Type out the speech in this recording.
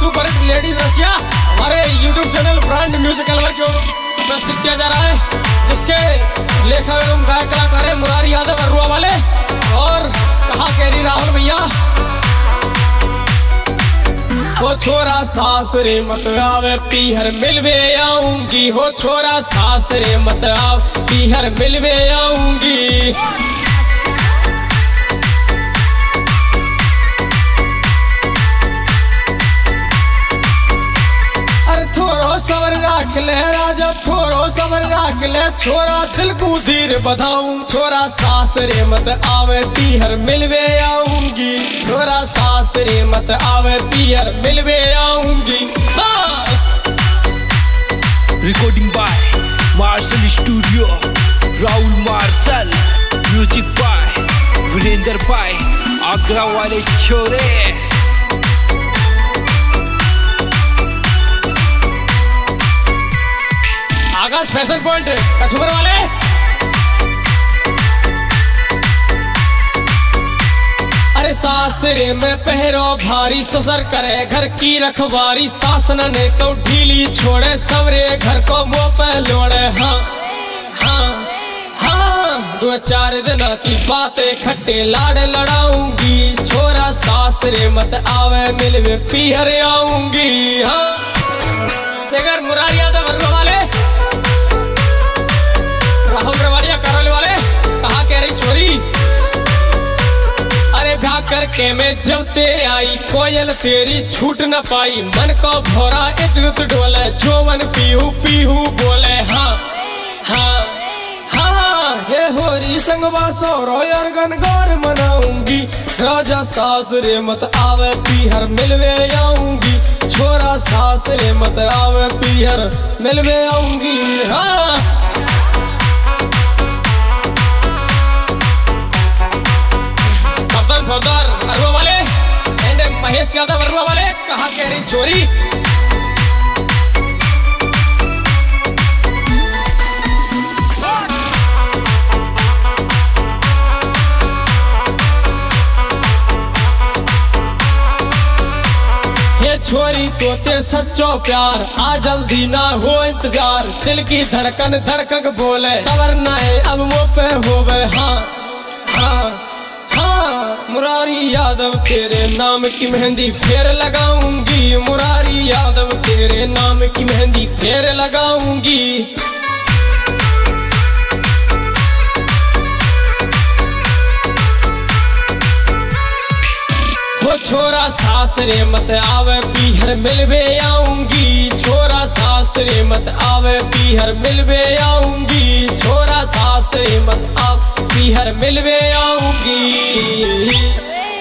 Super ladies rasiya हमारे YouTube channel brand music Alwar की ओर प्रस्तुत किया जा रहा है, जिसके लेखक एवं गायक कलाकार है मुरारी यादव अरुआ वाले। और कहा कैरी राहुल भैया, हो छोरा सासरे मत आवे पीहर मिलवे आऊंगी, हो छोरा सासरे मत आव पीहर मिलवे आऊंगी। सबर राख ले राजा, थोड़ो सबर राख ले छोरा, दिल को धीर बधाऊं, छोरा सासरे मत आवे पीहर मिलवे आऊंगी, छोरा सासरे मत आवे पीहर मिलवे आऊंगी। Recording by Marshal studio, Rahul Marshal, music by Virendra भाई, आगरा वाले छोरे। आकाश फैशन पॉइंट कठुबर वाले। अरे सासरे में पहरो भारी, ससुर करे घर की रखवारी, सासन ने तो ढीली छोड़े, सवरे घर को मुंह पे लोड़े। हाँ हाँ हाँ, 2-4 दिन की बातें खट्टे लाड़ लड़ाऊंगी, छोरा सासरे मत आवे मिलवे पीहर आऊंगी। हाँ सेगर मुरारी यादव अरुआ वाले, राहुल रवाड़िया करौली वाले। कहा कह रही छोरी, अरे ब्याह करके मैं जब ते आई, कोयल तेरी छूट न पाई, मन को भोरा इद्युत डोले, जोवन पीहू पीहू बोले। हाँ हाँ हाँ, हे होरी संगवा सोरो यार गनगार मनाऊंगी, राजा सासरे मत आवे पीहर मिलवे आऊंगी, छोरा सासरे मत आवे पीहर मिलवे आऊंगी। हाँ अरुआ वाले एंड महेश यादव अरुआ वाले। कहा कह रही छोरी, ये छोरी तो ते सच्चो प्यार, आ जल्दी ना हो इंतजार, दिल की धड़कन धड़कक बोले, सबर ना है अब वो पे होवे। हाँ हाँ मुरारी यादव तेरे नाम की मेहंदी फेर लगाऊंगी, मुरारी यादव तेरे नाम की मेहंदी फेर लगाऊंगी। हो छोरा सासरे मत आवे पीहर मिलवे आऊंगी, छोरा सासरे मत आवे पीहर मिलवे आऊंगी, छोरा सासरे मत आव पीहर मिलवे आऊंगी।